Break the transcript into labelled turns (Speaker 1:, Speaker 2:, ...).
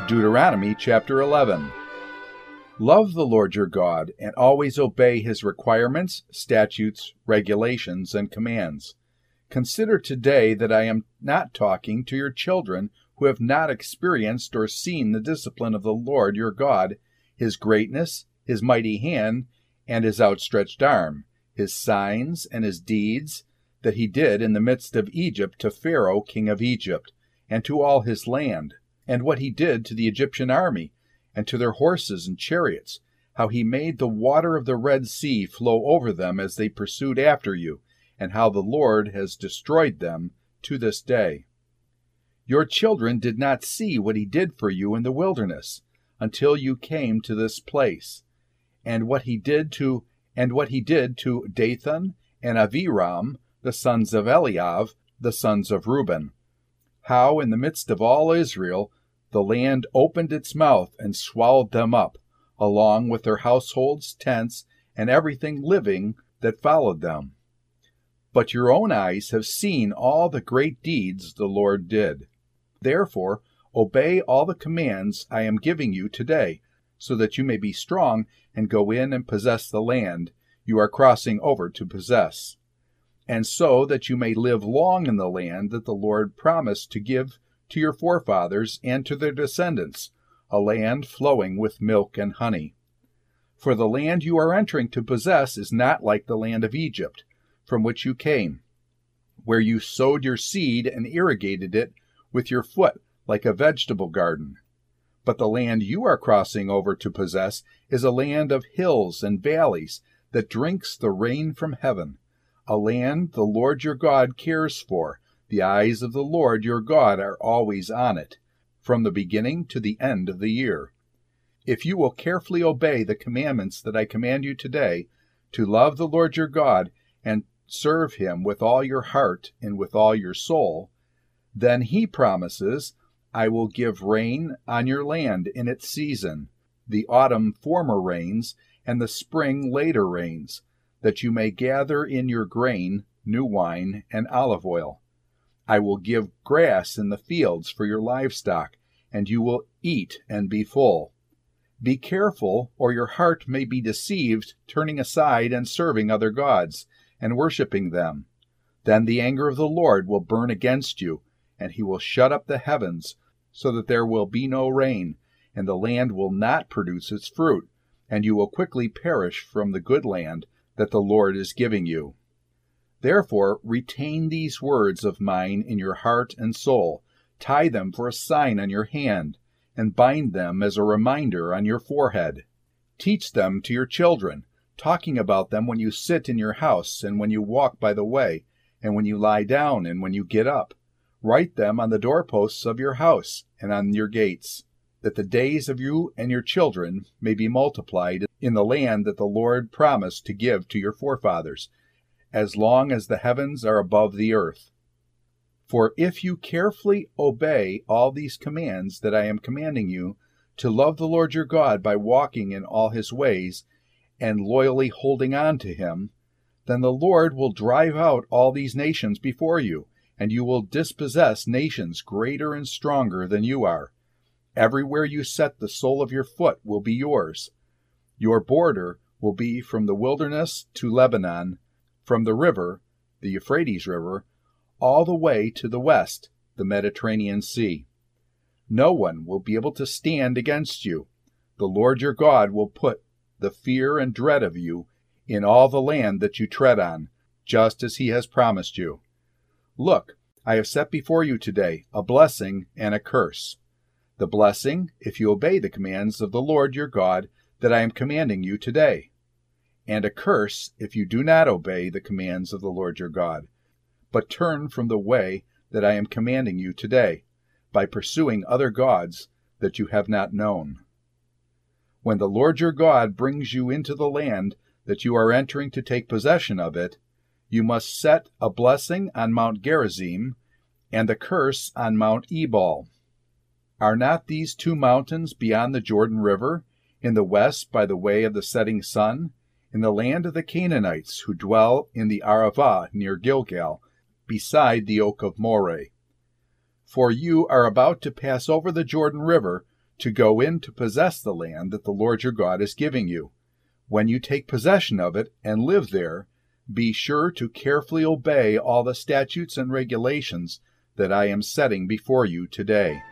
Speaker 1: Deuteronomy chapter 11. Love the Lord your God, and always obey his requirements, statutes, regulations, and commands. Consider today that I am not talking to your children who have not experienced or seen the discipline of the Lord your God, his greatness, his mighty hand, and his outstretched arm, his signs and his deeds that he did in the midst of Egypt to Pharaoh king of Egypt, and to all his land, and what he did to the Egyptian army, and to their horses and chariots, how he made the water of the Red Sea flow over them as they pursued after you, and how the Lord has destroyed them to this day. Your children did not see what he did for you in the wilderness, until you came to this place, and what he did to Dathan and Abiram, the sons of Eliab, the sons of Reuben. How in the midst of all Israel the land opened its mouth and swallowed them up, along with their households, tents, and everything living that followed them. But your own eyes have seen all the great deeds the Lord did. Therefore, obey all the commands I am giving you today, so that you may be strong and go in and possess the land you are crossing over to possess, and so that you may live long in the land that the Lord promised to give to your forefathers and to their descendants, a land flowing with milk and honey. For the land you are entering to possess is not like the land of Egypt, from which you came, where you sowed your seed and irrigated it with your foot like a vegetable garden. But the land you are crossing over to possess is a land of hills and valleys that drinks the rain from heaven, a land the Lord your God cares for. The eyes of the Lord your God are always on it, from the beginning to the end of the year. If you will carefully obey the commandments that I command you today, to love the Lord your God and serve him with all your heart and with all your soul, then he promises, I will give rain on your land in its season, the autumn former rains and the spring later rains, that you may gather in your grain, new wine, and olive oil. I will give grass in the fields for your livestock, and you will eat and be full. Be careful, or your heart may be deceived, turning aside and serving other gods, and worshipping them. Then the anger of the Lord will burn against you, and he will shut up the heavens, so that there will be no rain, and the land will not produce its fruit, and you will quickly perish from the good land that the Lord is giving you. Therefore, retain these words of mine in your heart and soul, tie them for a sign on your hand, and bind them as a reminder on your forehead. Teach them to your children, talking about them when you sit in your house, and when you walk by the way, and when you lie down, and when you get up. Write them on the doorposts of your house and on your gates, that the days of you and your children may be multiplied in the land that the Lord promised to give to your forefathers, as long as the heavens are above the earth. For if you carefully obey all these commands that I am commanding you, to love the Lord your God by walking in all his ways and loyally holding on to him, then the Lord will drive out all these nations before you, and you will dispossess nations greater and stronger than you are. Everywhere you set the sole of your foot will be yours. Your border will be from the wilderness to Lebanon, from the river, the Euphrates River, all the way to the west, the Mediterranean Sea. No one will be able to stand against you. The Lord your God will put the fear and dread of you in all the land that you tread on, just as he has promised you. Look, I have set before you today a blessing and a curse. The blessing, if you obey the commands of the Lord your God that I am commanding you today, and a curse if you do not obey the commands of the Lord your God, but turn from the way that I am commanding you today, by pursuing other gods that you have not known. When the Lord your God brings you into the land that you are entering to take possession of it, you must set a blessing on Mount Gerizim and a curse on Mount Ebal. Are not these two mountains beyond the Jordan River, in the west by the way of the setting sun, in the land of the Canaanites who dwell in the Arava near Gilgal, beside the oak of Moreh? For you are about to pass over the Jordan River to go in to possess the land that the Lord your God is giving you. When you take possession of it and live there, be sure to carefully obey all the statutes and regulations that I am setting before you today.